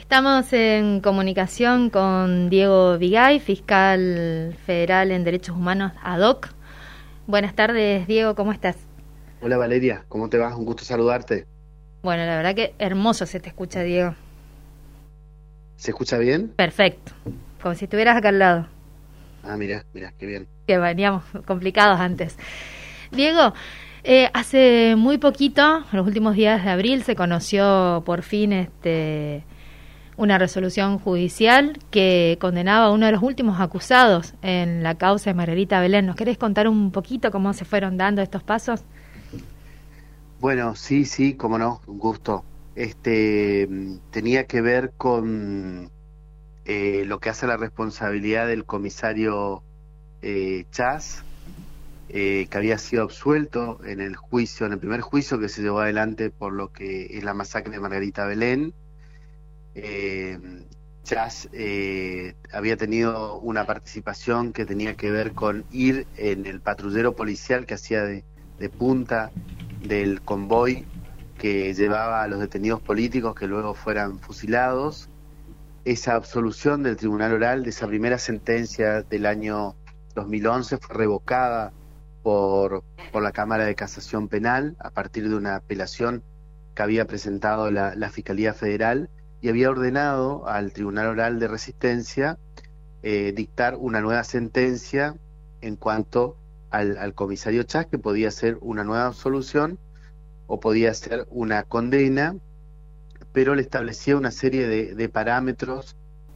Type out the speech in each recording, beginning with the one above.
Estamos en comunicación con Diego Vigay, fiscal federal en Derechos Humanos ad hoc. Buenas tardes, Diego, ¿cómo estás? Hola Valeria, ¿cómo te vas? Un gusto saludarte. Bueno, la verdad que hermoso se te escucha, Diego. ¿Se escucha bien? Perfecto, como si estuvieras acá al lado, Ah, mira, mira, qué bien. que veníamos complicados antes. Diego, hace muy poquito, en los últimos días de abril, se conoció por fin una resolución judicial que condenaba a uno de los últimos acusados en la causa de Margarita Belén. ¿Nos querés contar un poquito cómo se fueron dando estos pasos? Bueno, sí, sí, cómo no, un gusto. Tenía que ver con lo que hace la responsabilidad del comisario Chas, que había sido absuelto en el juicio, en el primer juicio que se llevó adelante por lo que es la masacre de Margarita Belén. Eh, Chas había tenido una participación que tenía que ver con ir en el patrullero policial que hacía de punta del convoy que llevaba a los detenidos políticos que luego fueran fusilados. Esa absolución del Tribunal Oral de esa primera sentencia del año 2011 fue revocada por la Cámara de Casación Penal a partir de una apelación que había presentado la Fiscalía Federal y había ordenado al Tribunal Oral de Resistencia dictar una nueva sentencia en cuanto al comisario Chas, que podía ser una nueva absolución o podía ser una condena, pero le establecía una serie de parámetros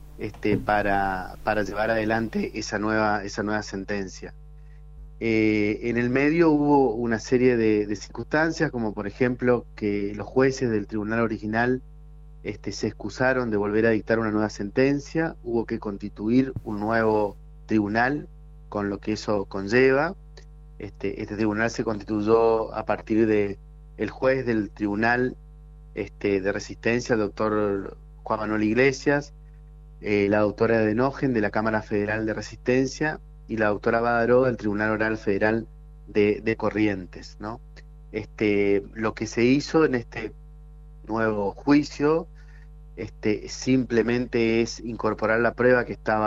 para llevar adelante esa nueva sentencia. En el medio hubo una serie de circunstancias, como por ejemplo que los jueces del tribunal original se excusaron de volver a dictar una nueva sentencia, hubo que constituir un nuevo tribunal con lo que eso conlleva. Este tribunal se constituyó a partir de el juez del tribunal de resistencia, el doctor Juan Manuel Iglesias, la doctora Denogen de la Cámara Federal de Resistencia y la doctora Badaró del Tribunal Oral Federal de Corrientes, ¿no? Lo que se hizo en este nuevo juicio simplemente es incorporar la prueba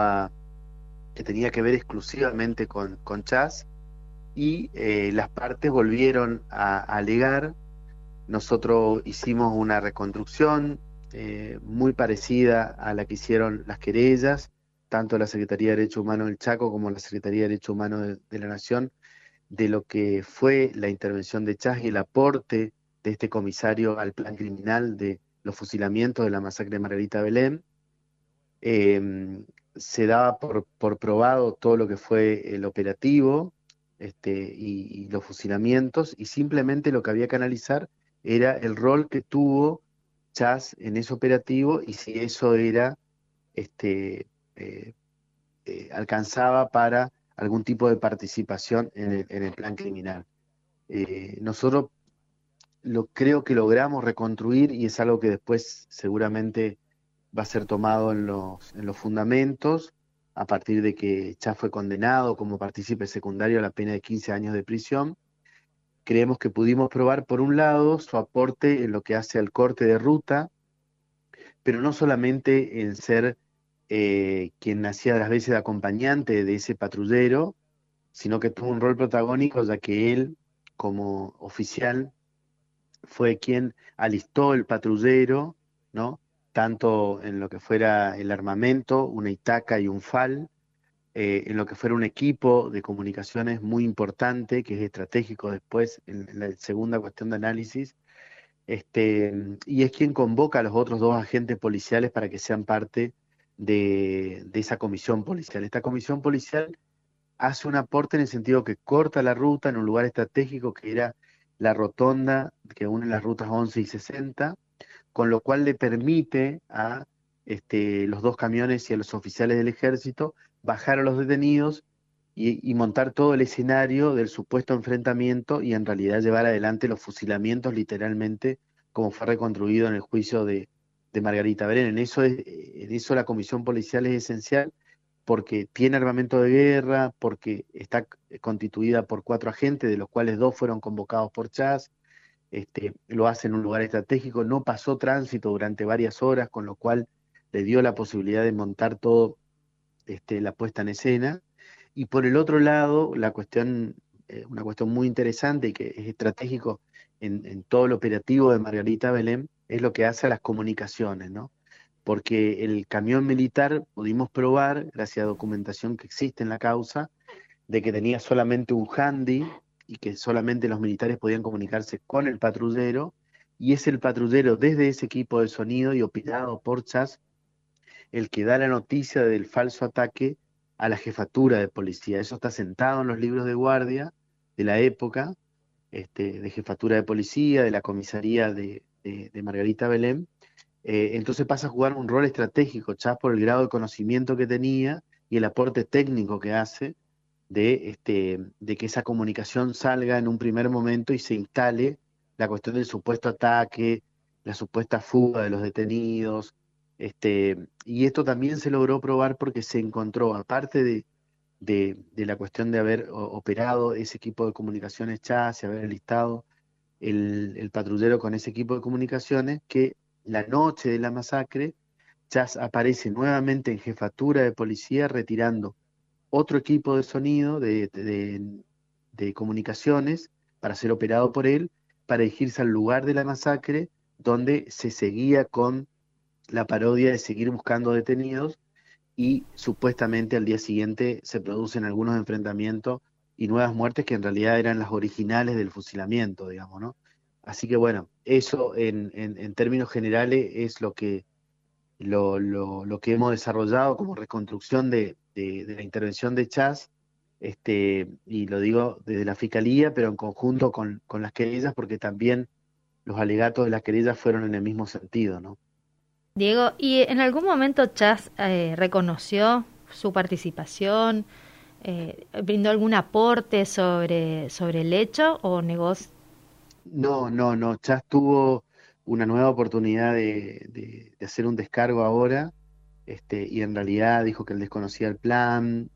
que tenía que ver exclusivamente con Chas, y las partes volvieron a alegar. Nosotros hicimos una reconstrucción muy parecida a la que hicieron las querellas, tanto la Secretaría de Derechos Humanos del Chaco como la Secretaría de Derechos Humanos de la Nación, de lo que fue la intervención de Chas y el aporte de este comisario al plan criminal de los fusilamientos de la masacre de Margarita Belén. Eh, Se daba por probado todo lo que fue el operativo y los fusilamientos, y simplemente lo que había que analizar era el rol que tuvo Chas en ese operativo y si eso era este, eh, alcanzaba para algún tipo de participación en el plan criminal. Nosotros creo que logramos reconstruir, y es algo que después seguramente va a ser tomado en los fundamentos, a partir de que Chas fue condenado como partícipe secundario a la pena de 15 años de prisión. Creemos que pudimos probar, por un lado, su aporte en lo que hace al corte de ruta, pero no solamente en ser quien hacía las veces de acompañante de ese patrullero, sino que tuvo un rol protagónico, ya que él, como oficial, fue quien alistó el patrullero, ¿no? Tanto en lo que fuera el armamento, una Itaca y un FAL, en lo que fuera un equipo de comunicaciones muy importante, que es estratégico después en la segunda cuestión de análisis, y es quien convoca a los otros dos agentes policiales para que sean parte de esa comisión policial. Esta comisión policial hace un aporte en el sentido que corta la ruta en un lugar estratégico que era la rotonda que une las rutas 11 y 60, con lo cual le permite a los dos camiones y a los oficiales del ejército bajar a los detenidos y montar todo el escenario del supuesto enfrentamiento y en realidad llevar adelante los fusilamientos literalmente como fue reconstruido en el juicio de Margarita Belén. En eso la comisión policial es esencial porque tiene armamento de guerra, porque está constituida por 4 agentes, de los cuales 2 fueron convocados por Chas. Lo hace en un lugar estratégico, no pasó tránsito durante varias horas, con lo cual le dio la posibilidad de montar todo, la puesta en escena. Y por el otro lado, una cuestión muy interesante y que es estratégico en todo el operativo de Margarita Belén, es lo que hace a las comunicaciones, ¿no? Porque el camión militar pudimos probar, gracias a documentación que existe en la causa, de que tenía solamente un handy y que solamente los militares podían comunicarse con el patrullero, y es el patrullero desde ese equipo de sonido y operado por Chas el que da la noticia del falso ataque a la jefatura de policía. Eso está sentado en los libros de guardia de la época, de jefatura de policía, de la comisaría de Margarita Belén. Entonces pasa a jugar un rol estratégico, Chas, por el grado de conocimiento que tenía y el aporte técnico que hace de que esa comunicación salga en un primer momento y se instale la cuestión del supuesto ataque, la supuesta fuga de los detenidos. Y esto también se logró probar porque se encontró, aparte de la cuestión de haber operado ese equipo de comunicaciones Chas y haber enlistado el patrullero con ese equipo de comunicaciones, que la noche de la masacre, Chas aparece nuevamente en jefatura de policía retirando otro equipo de sonido de comunicaciones para ser operado por él, para dirigirse al lugar de la masacre, donde se seguía con la parodia de seguir buscando detenidos y supuestamente al día siguiente se producen algunos enfrentamientos y nuevas muertes que en realidad eran las originales del fusilamiento, digamos, ¿no? Así que bueno, eso en términos generales es lo que hemos desarrollado como reconstrucción de la intervención de Chas, y lo digo desde la Fiscalía, pero en conjunto con las querellas, porque también los alegatos de las querellas fueron en el mismo sentido, ¿no? Diego, ¿y en algún momento Chas reconoció su participación, brindó algún aporte sobre el hecho o negó? No, no, no, Chas tuvo una nueva oportunidad de hacer un descargo ahora, y en realidad dijo que él desconocía el plan,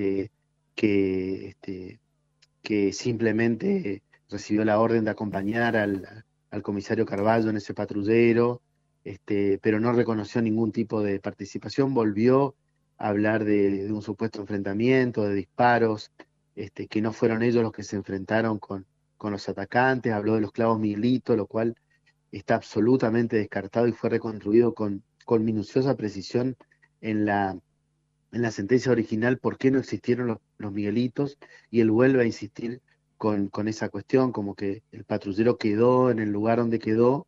que, que simplemente recibió la orden de acompañar al comisario Carballo en ese patrullero, pero no reconoció ningún tipo de participación, volvió a hablar de un supuesto enfrentamiento, de disparos, que no fueron ellos los que se enfrentaron con los atacantes, habló de los clavos Miguelito, lo cual está absolutamente descartado y fue reconstruido con minuciosa precisión en la sentencia original por qué no existieron los Miguelitos, y él vuelve a insistir con esa cuestión, como que el patrullero quedó en el lugar donde quedó,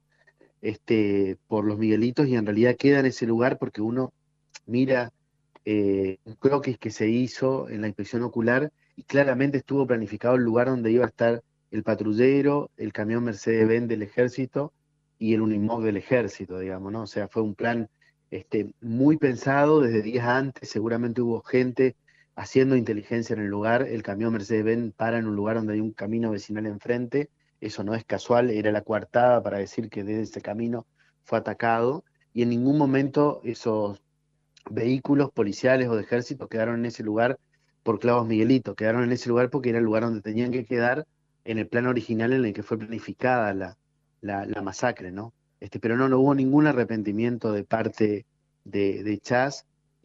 por los Miguelitos, y en realidad queda en ese lugar porque uno mira un croquis que se hizo en la inspección ocular y claramente estuvo planificado el lugar donde iba a estar el patrullero, el camión Mercedes-Benz del ejército y el Unimog del ejército, digamos, ¿no? O sea, fue un plan muy pensado desde días antes, seguramente hubo gente haciendo inteligencia en el lugar, el camión Mercedes-Benz para en un lugar donde hay un camino vecinal enfrente, eso no es casual, era la coartada para decir que desde ese camino fue atacado, y en ningún momento esos vehículos policiales o de ejército quedaron en ese lugar por clavos Miguelito, quedaron en ese lugar porque era el lugar donde tenían que quedar en el plan original en el que fue planificada la masacre, ¿no? Pero no hubo ningún arrepentimiento de parte de Chas,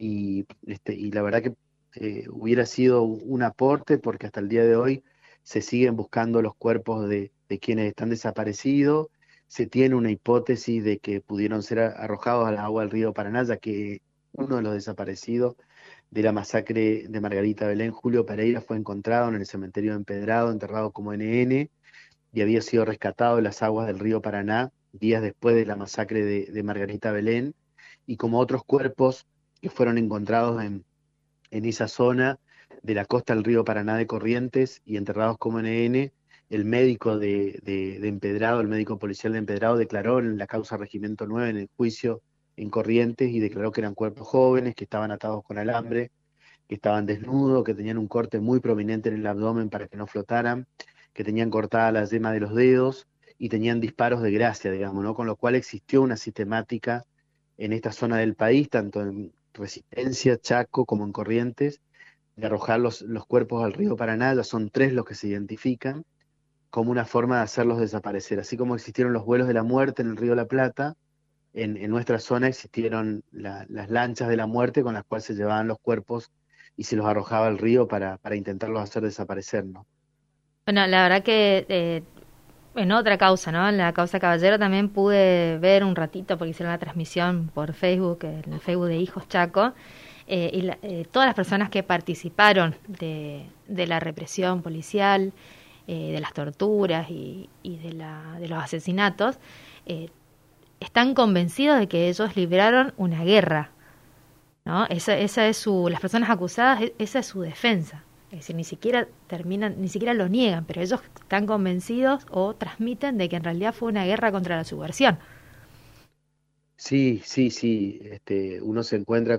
y la verdad que hubiera sido un aporte porque hasta el día de hoy se siguen buscando los cuerpos de quienes están desaparecidos, se tiene una hipótesis de que pudieron ser arrojados al agua del río Paraná, ya que uno de los desaparecidos de la masacre de Margarita Belén, Julio Pereira, fue encontrado en el cementerio de Empedrado, enterrado como NN, y había sido rescatado de las aguas del río Paraná días después de la masacre de Margarita Belén, y como otros cuerpos que fueron encontrados en esa zona de la costa del río Paraná de Corrientes y enterrados como NN, el médico de Empedrado, el médico policial de Empedrado, declaró en la causa Regimiento 9 en el juicio en Corrientes, y declaró que eran cuerpos jóvenes, que estaban atados con alambre, que estaban desnudos, que tenían un corte muy prominente en el abdomen para que no flotaran, que tenían cortada la yema de los dedos y tenían disparos de gracia, digamos, ¿no? Con lo cual existió una sistemática en esta zona del país, tanto en Resistencia, Chaco, como en Corrientes, de arrojar los cuerpos al río Paraná. Ya son 3 los que se identifican como una forma de hacerlos desaparecer. Así como existieron los vuelos de la muerte en el río La Plata, en nuestra zona existieron las lanchas de la muerte con las cuales se llevaban los cuerpos y se los arrojaba al río para intentarlos hacer desaparecer, ¿no? Bueno, la verdad que en otra causa, ¿no? En la causa Caballero también pude ver un ratito, porque hicieron la transmisión por Facebook, en el Facebook de Hijos Chaco, todas las personas que participaron de la represión policial, de las torturas y de los asesinatos, están convencidos de que ellos libraron una guerra, ¿no? Esa es las personas acusadas, esa es su defensa. Es decir, ni siquiera terminan, ni siquiera lo niegan, pero ellos están convencidos o transmiten de que en realidad fue una guerra contra la subversión. Sí, sí, sí, uno se encuentra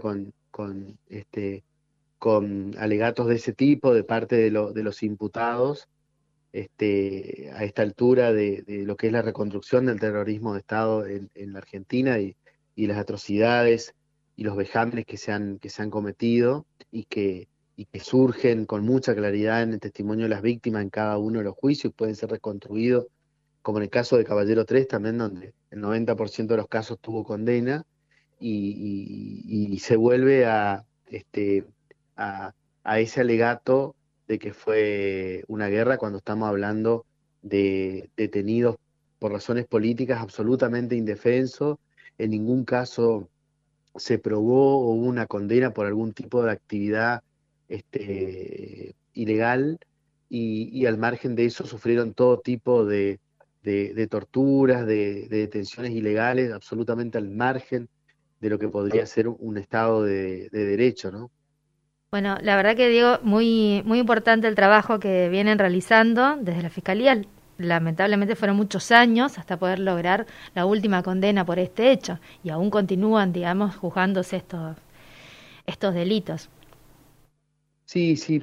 con alegatos de ese tipo de parte de los imputados, a esta altura de lo que es la reconstrucción del terrorismo de Estado en la Argentina y las atrocidades y los vejámenes que se han cometido y que surgen con mucha claridad en el testimonio de las víctimas en cada uno de los juicios, pueden ser reconstruidos, como en el caso de Caballero 3 también, donde el 90% de los casos tuvo condena y se vuelve a, a ese alegato de que fue una guerra cuando estamos hablando de detenidos por razones políticas absolutamente indefensos. En ningún caso se probó o hubo una condena por algún tipo de actividad ilegal y al margen de eso sufrieron todo tipo de torturas, de detenciones ilegales, absolutamente al margen de lo que podría ser un Estado de derecho, ¿no? Bueno, la verdad que Diego, muy importante el trabajo que vienen realizando desde la Fiscalía. Lamentablemente fueron muchos años hasta poder lograr la última condena por este hecho y aún continúan, digamos, juzgándose estos delitos. Sí, sí,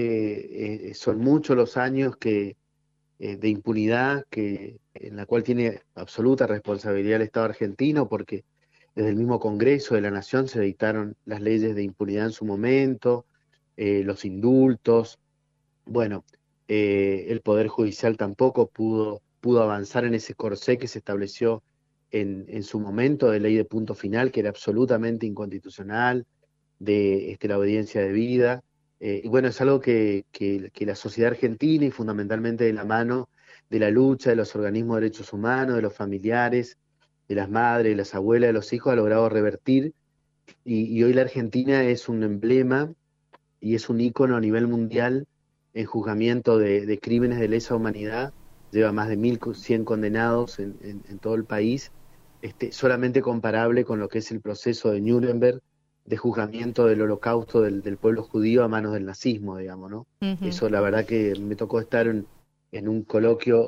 son muchos los años de impunidad en la cual tiene absoluta responsabilidad el Estado argentino, porque desde el mismo Congreso de la Nación se dictaron las leyes de impunidad en su momento, los indultos. Bueno, el Poder Judicial tampoco pudo avanzar en ese corsé que se estableció en su momento de ley de punto final, que era absolutamente inconstitucional, de la obediencia de vida. Y bueno, es algo que la sociedad argentina y fundamentalmente de la mano de la lucha de los organismos de derechos humanos, de los familiares, de las madres, de las abuelas, de los hijos, ha logrado revertir. Y hoy la Argentina es un emblema y es un ícono a nivel mundial en juzgamiento de crímenes de lesa humanidad. Lleva más de 1.100 condenados en todo el país, solamente comparable con lo que es el proceso de Nuremberg de juzgamiento del holocausto del pueblo judío a manos del nazismo, digamos, ¿no? Ujú. Eso, la verdad que me tocó estar en un coloquio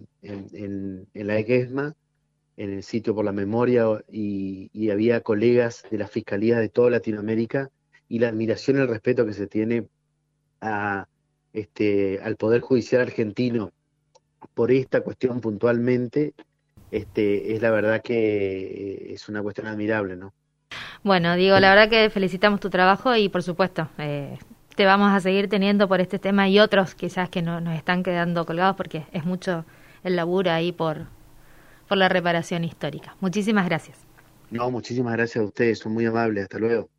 en la EGESMA, en el sitio por la memoria, y había colegas de las fiscalías de toda Latinoamérica, y la admiración y el respeto que se tiene a, al Poder Judicial argentino por esta cuestión puntualmente, es la verdad que es una cuestión admirable, ¿no? Bueno, Diego, la verdad que felicitamos tu trabajo y por supuesto, te vamos a seguir teniendo por este tema y otros quizás que no, nos están quedando colgados porque es mucho el laburo ahí por la reparación histórica. Muchísimas gracias. No, muchísimas gracias a ustedes, son muy amables, hasta luego.